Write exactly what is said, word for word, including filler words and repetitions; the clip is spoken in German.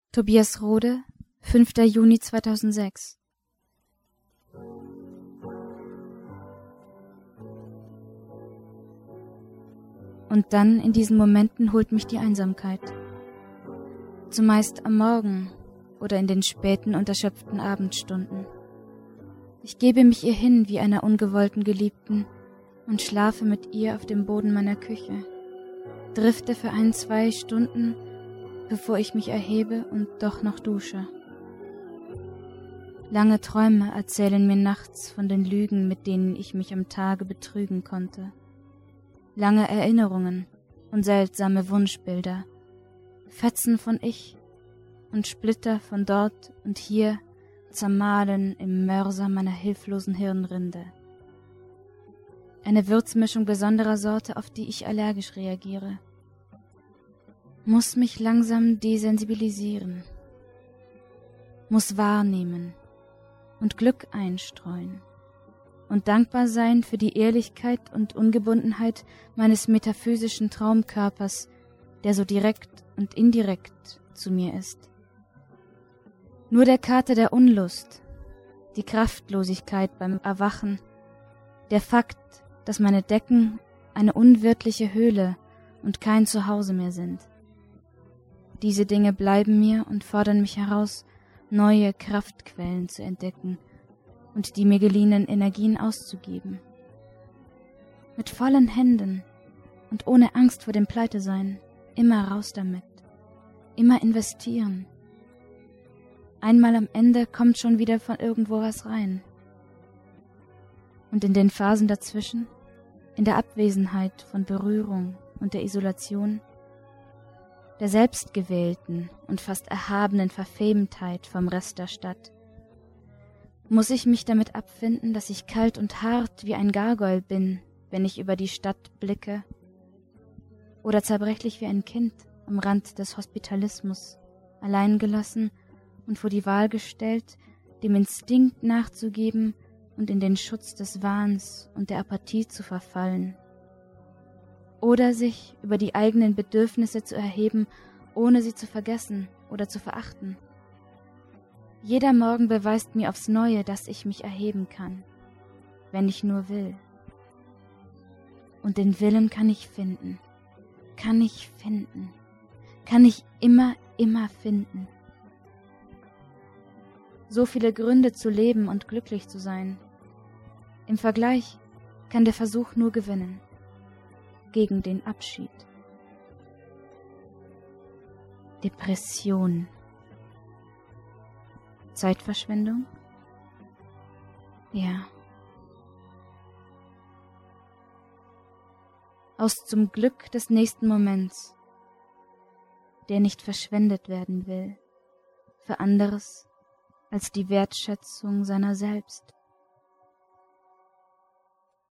Tobias Rode, fünfter Juni zweitausendsechs. Und dann in diesen Momenten holt mich die Einsamkeit. Zumeist am Morgen oder in den späten und erschöpften Abendstunden. Ich gebe mich ihr hin wie einer ungewollten Geliebten und schlafe mit ihr auf dem Boden meiner Küche, drifte für ein, zwei Stunden, bevor ich mich erhebe und doch noch dusche. Lange Träume erzählen mir nachts von den Lügen, mit denen ich mich am Tage betrügen konnte. Lange Erinnerungen und seltsame Wunschbilder, Fetzen von ich und Splitter von dort und hier zermahlen im Mörser meiner hilflosen Hirnrinde. Eine Würzmischung besonderer Sorte, auf die ich allergisch reagiere. Muss mich langsam desensibilisieren, muss wahrnehmen und Glück einstreuen und dankbar sein für die Ehrlichkeit und Ungebundenheit meines metaphysischen Traumkörpers, der so direkt und indirekt zu mir ist. Nur der Kater der Unlust, die Kraftlosigkeit beim Erwachen, der Fakt, dass meine Decken eine unwirtliche Höhle und kein Zuhause mehr sind. Diese Dinge bleiben mir und fordern mich heraus, neue Kraftquellen zu entdecken und die mir geliehenen Energien auszugeben. Mit vollen Händen und ohne Angst vor dem Pleitesein, immer raus damit, immer investieren. Einmal am Ende kommt schon wieder von irgendwo was rein. Und in den Phasen dazwischen, in der Abwesenheit von Berührung und der Isolation, der selbstgewählten und fast erhabenen Verfemtheit vom Rest der Stadt, muss ich mich damit abfinden, dass ich kalt und hart wie ein Gargoйл bin, wenn ich über die Stadt blicke, oder zerbrechlich wie ein Kind am Rand des Hospitalismus, allein gelassen und vor die Wahl gestellt, dem Instinkt nachzugeben und in den Schutz des Wahns und der Apathie zu verfallen. Oder sich über die eigenen Bedürfnisse zu erheben, ohne sie zu vergessen oder zu verachten. Jeder Morgen beweist mir aufs Neue, dass ich mich erheben kann, wenn ich nur will. Und den Willen kann ich finden, kann ich finden, kann ich immer, immer finden. So viele Gründe zu leben und glücklich zu sein. Im Vergleich kann der Versuch nur gewinnen. Gegen den Abschied. Depression. Zeitverschwendung? Ja. Aus zum Glück des nächsten Moments, der nicht verschwendet werden will, für anderes als die Wertschätzung seiner selbst.